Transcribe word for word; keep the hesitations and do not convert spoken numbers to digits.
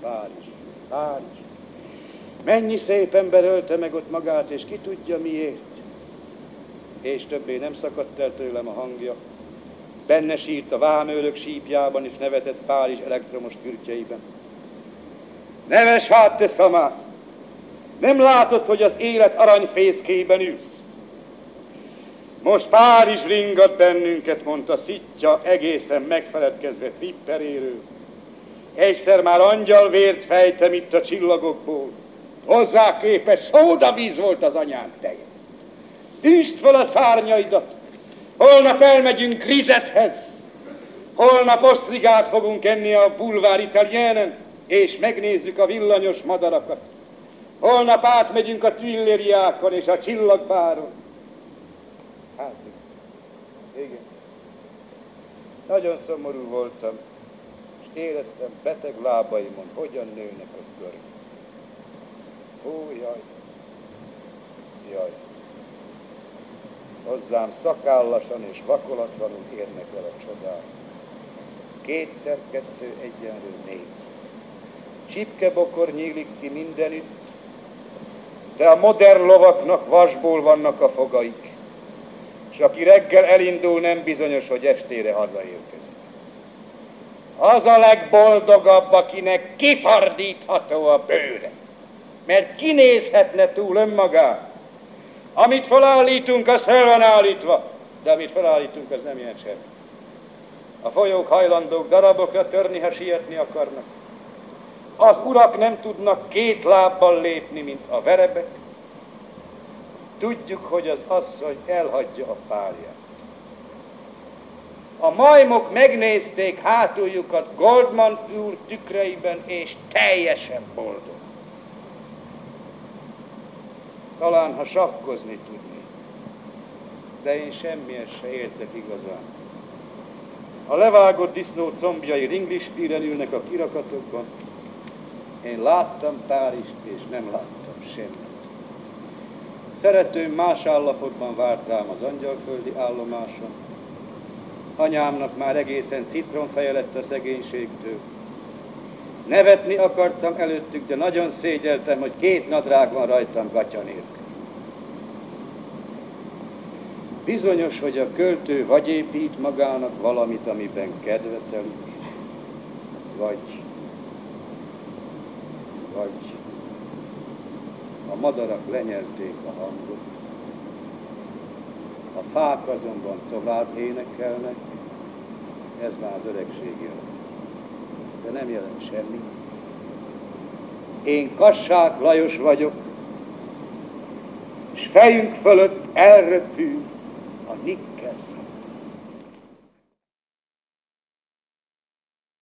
Párizs, Párizs. Mennyi szép ember ölte meg ott magát, és ki tudja miért. És többé nem szakadt el tőlem a hangja. Benne sírt a vámőrök sípjában, és nevetett Párizs elektromos kürtjeiben. Neves hát, te szamár! Nem látod, hogy az élet aranyfészkében ülsz? Most Párizs ringat bennünket, mondta Szitja, egészen megfeledkezve Pipperéről. Egyszer már angyalvért fejtem itt a csillagokból. Hozzá képest szódavíz volt az anyánk teje. Tűzd fel a szárnyaidat, holnap elmegyünk Grizethez, holnap osztrigát fogunk enni a Boulevard Italienen, és megnézzük a villanyos madarakat. Holnap átmegyünk a Tuileriákon és a Csillagbáron. Hát, igen. Nagyon szomorú voltam, és éreztem beteg lábaimon, hogyan nőnek a körök. Ó, jaj, jaj. Hozzám szakállasan és vakolatlanul érnek el a csodák. Kétszer kettő egyenlő négy. Csipkebokor nyílik ki mindenütt, de a modern lovaknak vasból vannak a fogaik, és aki reggel elindul, nem bizonyos, hogy estére hazaérkezik. Az a legboldogabb, akinek kifardítható a bőre, mert kinézhetne túl önmagán. Amit felállítunk, az fel van állítva, de amit felállítunk, az nem ilyen semmi. A folyók hajlandók darabokra törni, ha sietni akarnak. Az urak nem tudnak két lábbal lépni, mint a verebek. Tudjuk, hogy az asszony elhagyja a párját. A majmok megnézték hátuljukat Goldman úr tükreiben, és teljesen boldog. Talán, ha sakkozni tudni, de én semmihez se értek igazán. A levágott disznó combjai ringlistíren ülnek a kirakatokban. Én láttam Párizst, és nem láttam semmit. Szeretőm más állapotban várt rám az angyalföldi állomáson. Anyámnak már egészen citronfeje lett a szegénységtől. Nevetni akartam előttük, de nagyon szégyeltem, hogy két nadrág van rajtam gatya nélkül. Bizonyos, hogy a költő vagy épít magának valamit, amiben kedvetelik, vagy, vagy a madarak lenyelték a hangot, a fák azonban tovább énekelnek, ez már az öregség jelent. De nem jelent semmit. Én Kassák Lajos vagyok, és fejünk fölött elröpül a Nix